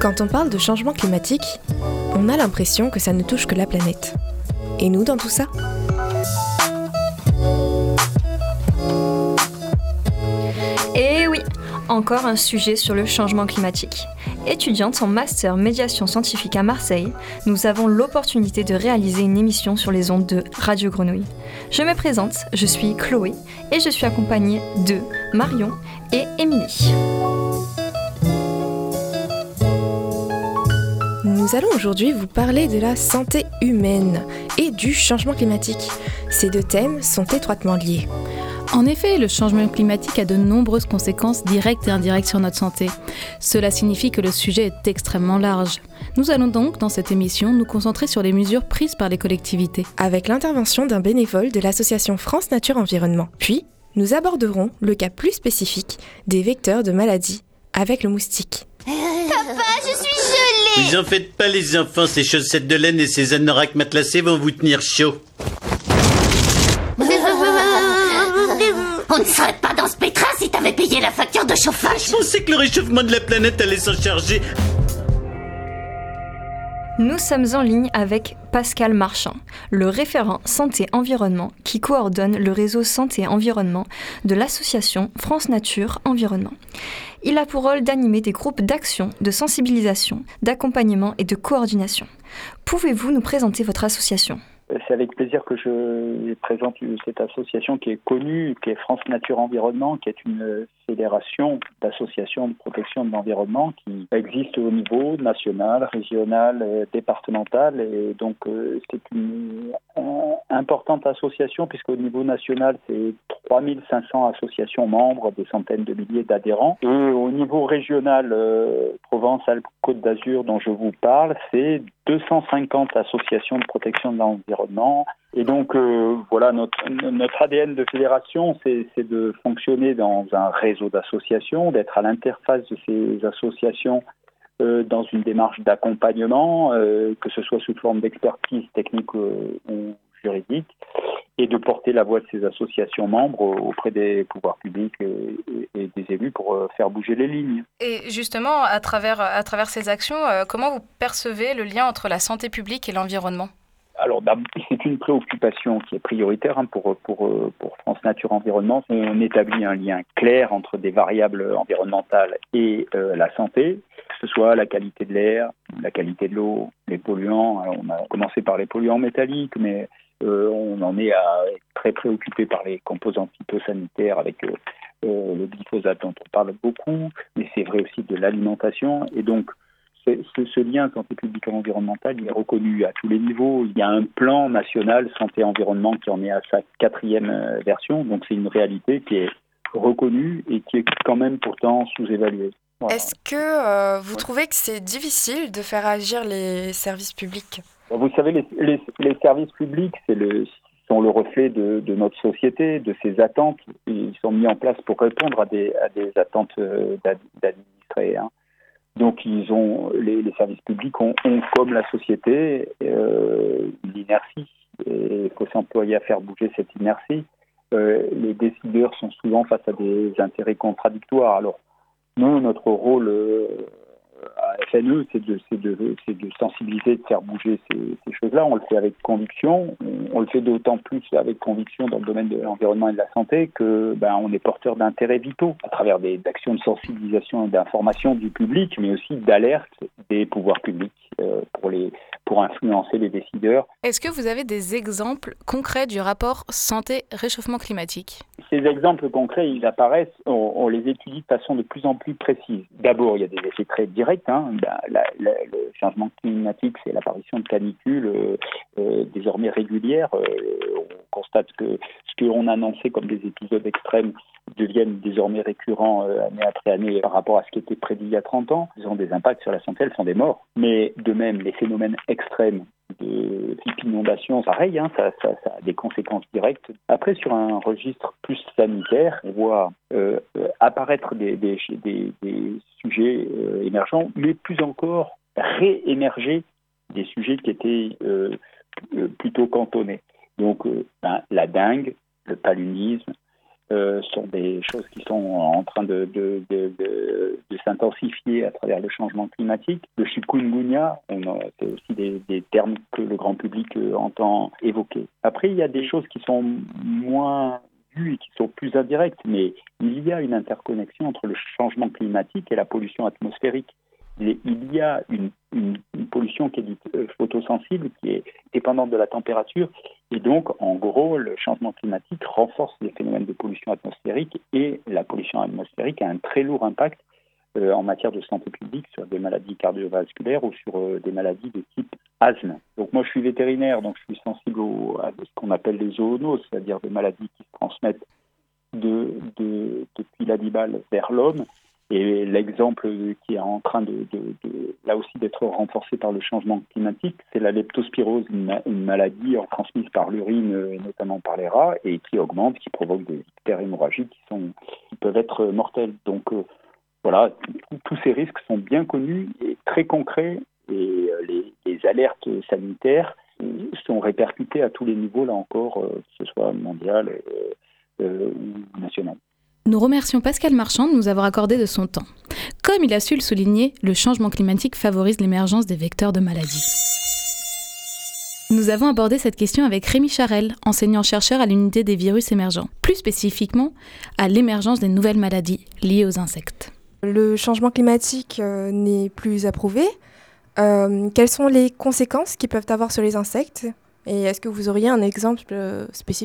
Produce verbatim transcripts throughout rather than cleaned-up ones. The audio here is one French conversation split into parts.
Quand on parle de changement climatique, on a l'impression que ça ne touche que la planète. Et nous dans tout ça ? Et oui, encore un sujet sur le changement climatique. Étudiante en master médiation scientifique à Marseille, nous avons l'opportunité de réaliser une émission sur les ondes de Radio Grenouille. Je me présente, je suis Chloé et je suis accompagnée de Marion et Émilie. Nous allons aujourd'hui vous parler de la santé humaine et du changement climatique. Ces deux thèmes sont étroitement liés. En effet, le changement climatique a de nombreuses conséquences directes et indirectes sur notre santé. Cela signifie que le sujet est extrêmement large. Nous allons donc, dans cette émission, nous concentrer sur les mesures prises par les collectivités. Avec l'intervention d'un bénévole de l'association France Nature Environnement. Puis, nous aborderons le cas plus spécifique des vecteurs de maladies avec le moustique. Papa, je suis gelée! Vous en faites pas les enfants, ces chaussettes de laine et ces anoraks matelassés vont vous tenir chaud. On ne serait pas dans ce pétrin si t'avais payé la facture de chauffage. Je pensais que le réchauffement de la planète allait s'en charger. Nous sommes en ligne avec Pascal Marchand, le référent santé-environnement qui coordonne le réseau santé-environnement de l'association France Nature Environnement. Il a pour rôle d'animer des groupes d'action, de sensibilisation, d'accompagnement et de coordination. Pouvez-vous nous présenter votre association ? C'est avec plaisir que je présente cette association qui est connue, qui est France Nature Environnement, qui est une fédération d'associations de protection de l'environnement qui existe au niveau national, régional, départemental. Et donc, c'est une importante association puisqu'au niveau national, c'est trois mille cinq cents associations membres, des centaines de milliers d'adhérents. Et au niveau régional, Provence-Alpes-Côte d'Azur, dont je vous parle, c'est deux cent cinquante associations de protection de l'environnement. Et donc, euh, voilà, notre, notre A D N de fédération, c'est, c'est de fonctionner dans un réseau d'associations, d'être à l'interface de ces associations euh, dans une démarche d'accompagnement, euh, que ce soit sous forme d'expertise technique euh, ou juridique, et de porter la voix de ces associations membres auprès des pouvoirs publics et, et des élus pour faire bouger les lignes. Et justement, à travers, à travers ces actions, euh, comment vous percevez le lien entre la santé publique et l'environnement ? Alors, c'est une préoccupation qui est prioritaire hein, pour, pour, pour France Nature Environnement. On établit un lien clair entre des variables environnementales et euh, la santé, que ce soit la qualité de l'air, la qualité de l'eau, les polluants. Alors, on a commencé par les polluants métalliques, mais euh, on en est à être très préoccupé par les composants phytosanitaires avec euh, euh, le glyphosate dont on parle beaucoup, mais c'est vrai aussi de l'alimentation. Et donc, Ce, ce, ce lien santé publique et environnementale, il est reconnu à tous les niveaux. Il y a un plan national santé-environnement qui en est à sa quatrième version. Donc c'est une réalité qui est reconnue et qui est quand même pourtant sous-évaluée. Voilà. Est-ce que euh, vous trouvez que c'est difficile de faire agir les services publics ? Vous savez, les, les, les services publics, c'est le, sont le reflet de, de notre société, de ses attentes. Ils sont mis en place pour répondre à des, à des attentes d'administrés, hein. Donc, ils ont les, les services publics ont, ont comme la société euh, l'inertie et il faut s'employer à faire bouger cette inertie. Euh, les décideurs sont souvent face à des intérêts contradictoires. Alors, nous, notre rôle euh, à F N E, c'est de, c'est, de, c'est de sensibiliser, de faire bouger ces, ces choses-là. On le fait avec conviction. On, on le fait d'autant plus avec conviction dans le domaine de l'environnement et de la santé que ben, on est porteur d'intérêts vitaux à travers des actions de sensibilisation et d'information du public, mais aussi d'alerte des pouvoirs publics euh, pour, les, pour influencer les décideurs. Est-ce que vous avez des exemples concrets du rapport santé-réchauffement climatique ? Ces exemples concrets, ils apparaissent, on, on les étudie de façon de plus en plus précise. D'abord, il y a des effets très directs. Hein. La, la, la, le changement climatique, c'est l'apparition de canicules euh, euh, désormais régulières. Euh, on constate que ce qu'on annonçait comme des épisodes extrêmes deviennent désormais récurrents euh, année après année par rapport à ce qui était prédit il y a trente ans. Ils ont des impacts sur la santé, elles sont des morts. Mais de même, les phénomènes extrêmes de type inondation, pareil, hein, ça, ça, ça a des conséquences directes. Après, sur un registre plus sanitaire, on voit euh, apparaître des, des, des, des sujets euh, émergents, mais plus encore réémerger des sujets qui étaient euh, plutôt cantonnés. Donc, euh, ben, la dengue, le paludisme, euh, sont des choses qui sont en train de, de, de, de, de s'intensifier à travers le changement climatique. Le chikungunya, on a, c'est aussi des, des termes que le grand public euh, entend évoquer. Après, il y a des choses qui sont moins vues et qui sont plus indirectes, mais il y a une interconnexion entre le changement climatique et la pollution atmosphérique. Il y a une, une, une pollution qui est dite photosensible, qui est dépendante de la température. Et donc, en gros, le changement climatique renforce les phénomènes de pollution atmosphérique et la pollution atmosphérique a un très lourd impact euh, en matière de santé publique sur des maladies cardiovasculaires ou sur euh, des maladies de type asthme. Donc moi, je suis vétérinaire, donc je suis sensible au, à ce qu'on appelle les zoonoses, c'est-à-dire des maladies qui se transmettent de, de, depuis l'animal vers l'homme. Et l'exemple qui est en train de, de, de là aussi d'être renforcé par le changement climatique, c'est la leptospirose, une, une maladie transmise par l'urine et notamment par les rats et qui augmente, qui provoque des ictères hémorragiques qui, sont, qui peuvent être mortels. Donc euh, voilà, tous ces risques sont bien connus et très concrets et euh, les, les alertes sanitaires sont répercutées à tous les niveaux, là encore, euh, que ce soit mondial euh, euh, ou national. Nous remercions Pascal Marchand de nous avoir accordé de son temps. Comme il a su le souligner, le changement climatique favorise l'émergence des vecteurs de maladies. Nous avons abordé cette question avec Rémi Charel, enseignant-chercheur à l'unité des virus émergents, plus spécifiquement à l'émergence des nouvelles maladies liées aux insectes. Le changement climatique euh, n'est plus approuvé. Euh, quelles sont les conséquences qu'ils peuvent avoir sur les insectes ? Et est-ce que vous auriez un exemple euh, spécifique ?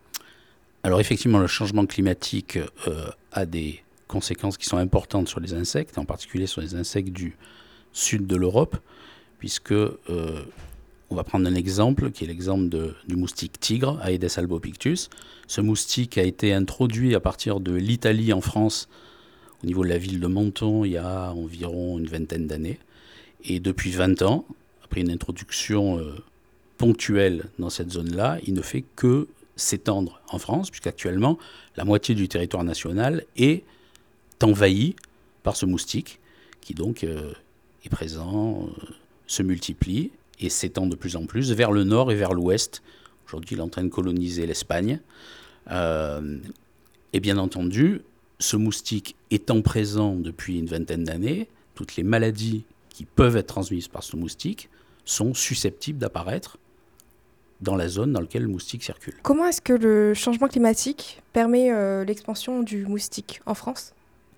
Alors effectivement, le changement climatique euh, a des conséquences qui sont importantes sur les insectes, en particulier sur les insectes du sud de l'Europe, puisque euh, on va prendre un exemple, qui est l'exemple de, du moustique tigre, Aedes albopictus. Ce moustique a été introduit à partir de l'Italie en France, au niveau de la ville de Menton, il y a environ une vingtaine d'années. Et depuis vingt ans, après une introduction euh, ponctuelle dans cette zone-là, il ne fait que s'étendre en France, puisqu'actuellement, la moitié du territoire national est envahi par ce moustique, qui donc euh, est présent, euh, se multiplie et s'étend de plus en plus vers le nord et vers l'ouest. Aujourd'hui, il est en train de coloniser l'Espagne. Euh, et bien entendu, ce moustique étant présent depuis une vingtaine d'années, toutes les maladies qui peuvent être transmises par ce moustique sont susceptibles d'apparaître dans la zone dans laquelle le moustique circule. Comment est-ce que le changement climatique permet euh, l'expansion du moustique en France ?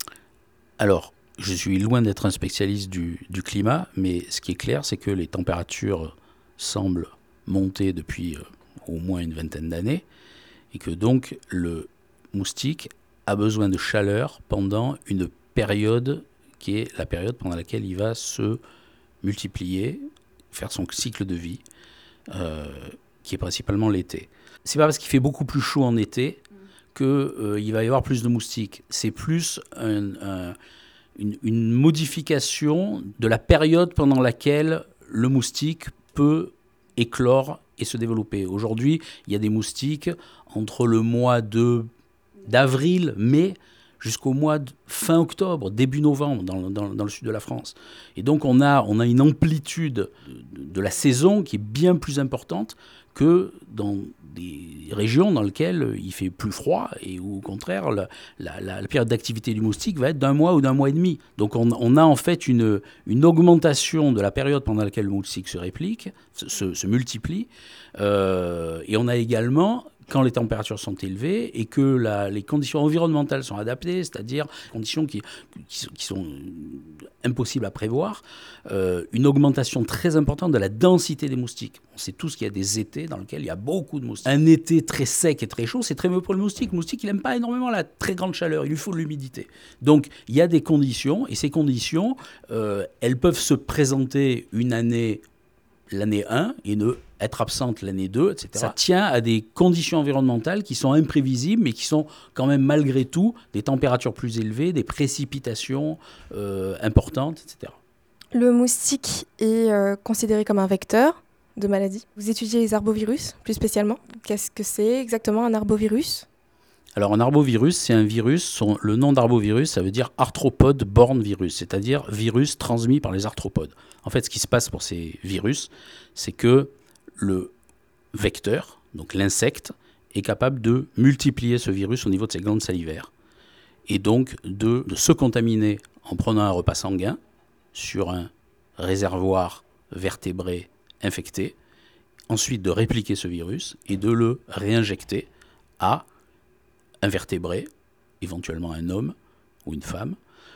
Alors, je suis loin d'être un spécialiste du, du climat, mais ce qui est clair, c'est que les températures semblent monter depuis euh, au moins une vingtaine d'années, et que donc le moustique a besoin de chaleur pendant une période qui est la période pendant laquelle il va se multiplier, faire son cycle de vie, euh, qui est principalement l'été. C'est pas parce qu'il fait beaucoup plus chaud en été qu'il euh, va y avoir plus de moustiques. C'est plus un, un, une, une modification de la période pendant laquelle le moustique peut éclore et se développer. Aujourd'hui, il y a des moustiques entre le mois de, d'avril, mai, jusqu'au mois de fin octobre, début novembre, dans, dans, dans le sud de la France. Et donc, on a, on a une amplitude de, de la saison qui est bien plus importante que dans des régions dans lesquelles il fait plus froid et où, au contraire, la, la, la période d'activité du moustique va être d'un mois ou d'un mois et demi. Donc, on, on a en fait une, une augmentation de la période pendant laquelle le moustique se réplique, se, se, se multiplie. Euh, et on a également, quand les températures sont élevées et que la, les conditions environnementales sont adaptées, c'est-à-dire conditions qui, qui, qui sont impossibles à prévoir, euh, une augmentation très importante de la densité des moustiques. On sait tous qu'il y a des étés dans lesquels il y a beaucoup de moustiques. Un été très sec et très chaud, c'est très mauvais pour le moustique. Le moustique, il n'aime pas énormément la très grande chaleur, il lui faut de l'humidité. Donc, il y a des conditions, et ces conditions, euh, elles peuvent se présenter une année, l'année un, et ne être absente l'année deux, et cetera. Ça tient à des conditions environnementales qui sont imprévisibles, mais qui sont quand même malgré tout des températures plus élevées, des précipitations euh, importantes, et cetera. Le moustique est euh, considéré comme un vecteur de maladie. Vous étudiez les arbovirus plus spécialement. Qu'est-ce que c'est exactement un arbovirus ? Alors un arbovirus, c'est un virus, son, le nom d'arbovirus, ça veut dire arthropode borne virus, c'est-à-dire virus transmis par les arthropodes. En fait, ce qui se passe pour ces virus, c'est que le vecteur, donc l'insecte, est capable de multiplier ce virus au niveau de ses glandes salivaires et donc de, de se contaminer en prenant un repas sanguin sur un réservoir vertébré infecté, ensuite de répliquer ce virus et de le réinjecter à un vertébré, éventuellement un homme ou une femme,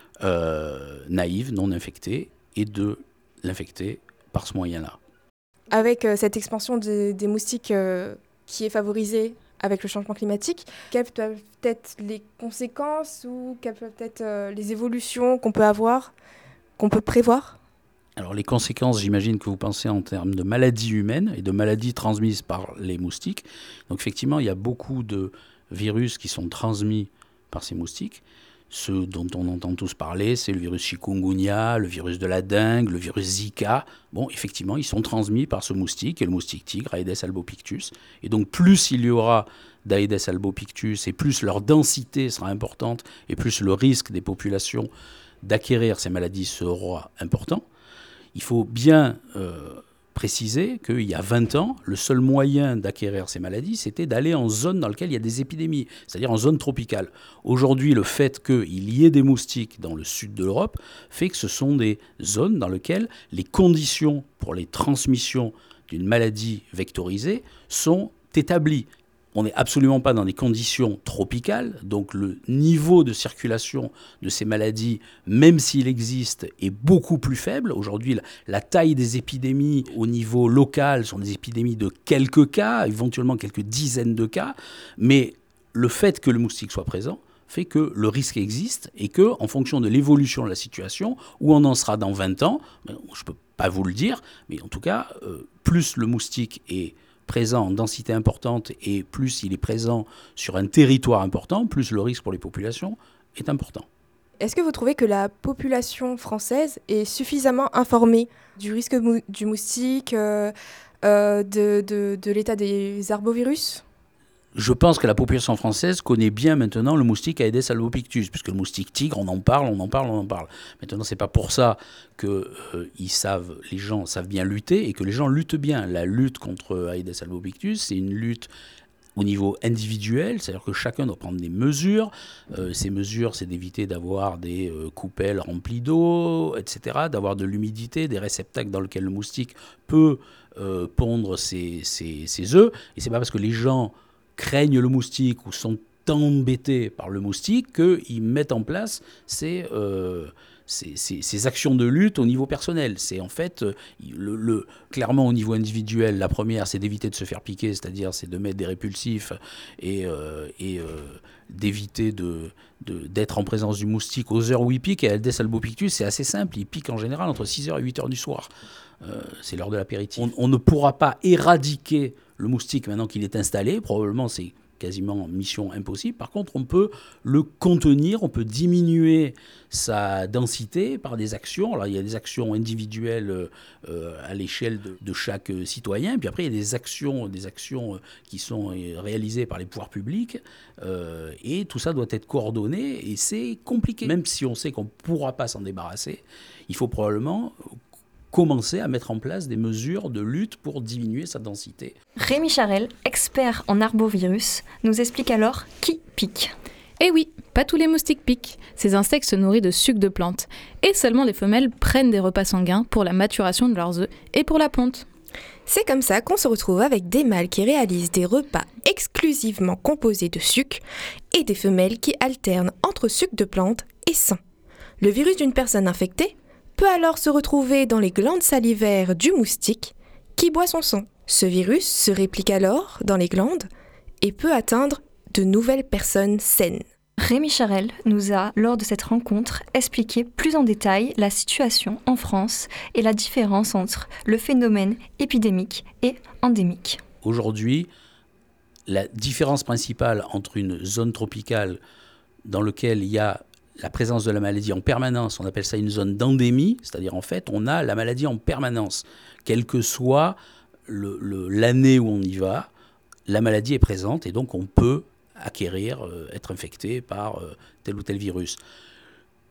euh, naïve, non infectée, et de l'infecter par ce moyen-là. Avec euh, cette expansion des, des moustiques euh, qui est favorisée avec le changement climatique, quelles peuvent être les conséquences ou quelles peuvent être euh, les évolutions qu'on peut avoir, qu'on peut prévoir ? Alors les conséquences, j'imagine que vous pensez en termes de maladies humaines et de maladies transmises par les moustiques. Donc effectivement, il y a beaucoup de virus qui sont transmis par ces moustiques. Ceux dont on entend tous parler, c'est le virus chikungunya, le virus de la dengue, le virus Zika. Bon, effectivement, ils sont transmis par ce moustique, et le moustique tigre, Aedes albopictus. Et donc, plus il y aura d'Aedes albopictus, et plus leur densité sera importante, et plus le risque des populations d'acquérir ces maladies sera important. Il faut bien euh, préciser qu'il y a vingt ans, le seul moyen d'acquérir ces maladies, c'était d'aller en zone dans laquelle il y a des épidémies, c'est-à-dire en zone tropicale. Aujourd'hui, le fait qu'il y ait des moustiques dans le sud de l'Europe fait que ce sont des zones dans lesquelles les conditions pour les transmissions d'une maladie vectorisée sont établies. On n'est absolument pas dans des conditions tropicales, donc le niveau de circulation de ces maladies, même s'il existe, est beaucoup plus faible. Aujourd'hui, la, la taille des épidémies au niveau local sont des épidémies de quelques cas, éventuellement quelques dizaines de cas, mais le fait que le moustique soit présent fait que le risque existe et que, en fonction de l'évolution de la situation, où on en sera dans vingt ans, je ne peux pas vous le dire, mais en tout cas, euh, plus le moustique est présent en densité importante et plus il est présent sur un territoire important, plus le risque pour les populations est important. Est-ce que vous trouvez que la population française est suffisamment informée du risque mou- du moustique, euh, euh, de, de, de l'état des arbovirus ? Je pense que la population française connaît bien maintenant le moustique Aedes albopictus, puisque le moustique tigre, on en parle, on en parle, on en parle. Maintenant, c'est pas pour ça que euh, ils savent, les gens savent bien lutter et que les gens luttent bien. La lutte contre Aedes albopictus, c'est une lutte au niveau individuel, c'est-à-dire que chacun doit prendre des mesures. Euh, ces mesures, c'est d'éviter d'avoir des euh, coupelles remplies d'eau, et cetera, d'avoir de l'humidité, des réceptacles dans lesquels le moustique peut euh, pondre ses, ses, ses œufs. Et c'est pas parce que les gens craignent le moustique ou sont embêtés par le moustique qu'ils mettent en place ces, euh, ces, ces, ces actions de lutte au niveau personnel. C'est en fait, le, le, clairement au niveau individuel, la première, c'est d'éviter de se faire piquer, c'est-à-dire c'est de mettre des répulsifs et, euh, et euh, d'éviter de, de, d'être en présence du moustique aux heures où il pique. Et Aedes albopictus, c'est assez simple, il pique en général entre six heures et huit heures du soir. Euh, c'est l'heure de l'apéritif. On, on ne pourra pas éradiquer le moustique maintenant qu'il est installé, probablement c'est quasiment mission impossible. Par contre, on peut le contenir, on peut diminuer sa densité par des actions. Alors, il y a des actions individuelles euh, à l'échelle de, de chaque citoyen, puis après, il y a des actions, des actions qui sont réalisées par les pouvoirs publics, euh, et tout ça doit être coordonné, et c'est compliqué. Même si on sait qu'on ne pourra pas s'en débarrasser, il faut probablement commencer à mettre en place des mesures de lutte pour diminuer sa densité. Rémi Charel, expert en arbovirus, nous explique alors qui pique. Eh oui, pas tous les moustiques piquent. Ces insectes se nourrissent de sucre de plantes. Et seulement les femelles prennent des repas sanguins pour la maturation de leurs œufs et pour la ponte. C'est comme ça qu'on se retrouve avec des mâles qui réalisent des repas exclusivement composés de sucre et des femelles qui alternent entre sucre de plante et sang. Le virus d'une personne infectée peut alors se retrouver dans les glandes salivaires du moustique qui boit son sang. Ce virus se réplique alors dans les glandes et peut atteindre de nouvelles personnes saines. Rémi Charel nous a, lors de cette rencontre, expliqué plus en détail la situation en France et la différence entre le phénomène épidémique et endémique. Aujourd'hui, la différence principale entre une zone tropicale dans laquelle il y a la présence de la maladie en permanence, on appelle ça une zone d'endémie, c'est-à-dire en fait on a la maladie en permanence. Quelle que soit le, le, l'année où on y va, la maladie est présente et donc on peut acquérir, euh, être infecté par euh, tel ou tel virus.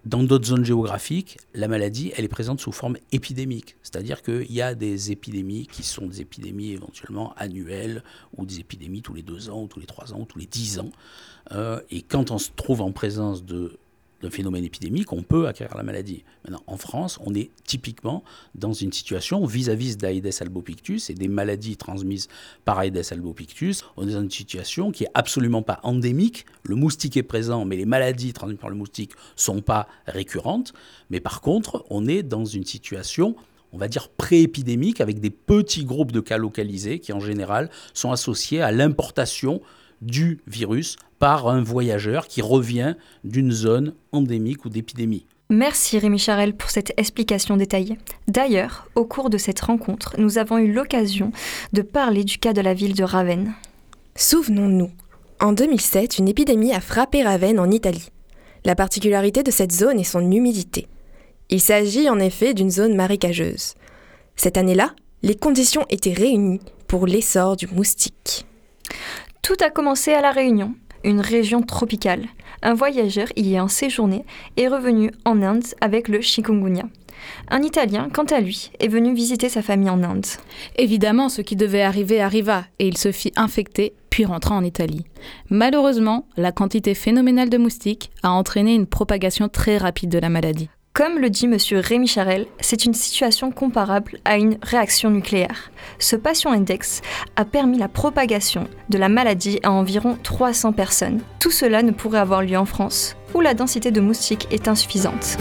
dans d'autres zones géographiques, la maladie, elle est présente sous forme épidémique. C'est-à-dire qu'il y a des épidémies qui sont des épidémies éventuellement annuelles, ou des épidémies tous les deux ans, ou tous les trois ans, ou tous les dix ans. Euh, et quand on se trouve en présence de, d'un phénomène épidémique, on peut acquérir la maladie. Maintenant, en France, on est typiquement dans une situation vis-à-vis d'Aedes albopictus et des maladies transmises par Aedes albopictus. On est dans une situation qui est absolument pas endémique. Le moustique est présent, mais les maladies transmises par le moustique sont pas récurrentes. Mais par contre, on est dans une situation, on va dire pré-épidémique, avec des petits groupes de cas localisés qui, en général, sont associés à l'importation du virus par un voyageur qui revient d'une zone endémique ou d'épidémie. Merci Rémi Charel pour cette explication détaillée. D'ailleurs, au cours de cette rencontre, nous avons eu l'occasion de parler du cas de la ville de Ravenne. Souvenons-nous, en deux mille sept, une épidémie a frappé Ravenne en Italie. La particularité de cette zone est son humidité. Il s'agit en effet d'une zone marécageuse. Cette année-là, les conditions étaient réunies pour l'essor du moustique. Tout a commencé à La Réunion, une région tropicale. Un voyageur y ayant séjourné est revenu en Inde avec le chikungunya. Un Italien, quant à lui, est venu visiter sa famille en Inde. Évidemment, ce qui devait arriver arriva et il se fit infecter puis rentra en Italie. Malheureusement, la quantité phénoménale de moustiques a entraîné une propagation très rapide de la maladie. Comme le dit M. Rémi Charel, c'est une situation comparable à une réaction nucléaire. Ce patient index a permis la propagation de la maladie à environ trois cents personnes. Tout cela ne pourrait avoir lieu en France, où la densité de moustiques est insuffisante.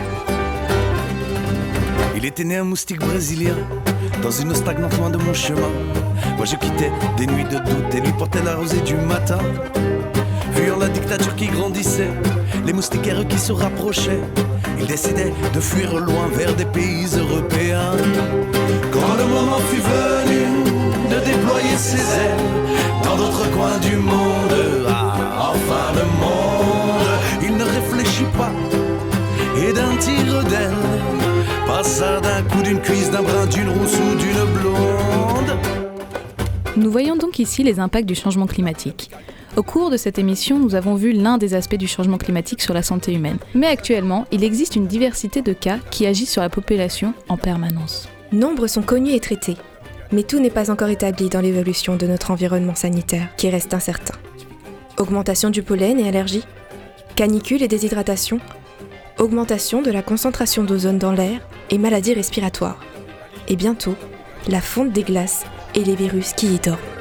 Il était né un moustique brésilien, dans une eau stagnante loin de mon chemin. Moi je quittais des nuits de doute et lui portais la rosée du matin. Fuyant la dictature qui grandissait, les moustiquaires qui se rapprochaient, il décidait de fuir loin vers des pays européens. Quand le moment fut venu de déployer ses ailes dans d'autres coins du monde, ah, enfin le monde, il ne réfléchit pas et d'un tir d'aile passa d'un coup d'une cuisse, d'un brin, d'une rousse ou d'une blonde. Nous voyons donc ici les impacts du changement climatique. Au cours de cette émission, nous avons vu l'un des aspects du changement climatique sur la santé humaine. Mais actuellement, il existe une diversité de cas qui agissent sur la population en permanence. Nombre sont connus et traités, mais tout n'est pas encore établi dans l'évolution de notre environnement sanitaire, qui reste incertain. Augmentation du pollen et allergies, canicule et déshydratation, augmentation de la concentration d'ozone dans l'air et maladies respiratoires. Et bientôt, la fonte des glaces et les virus qui y dorment.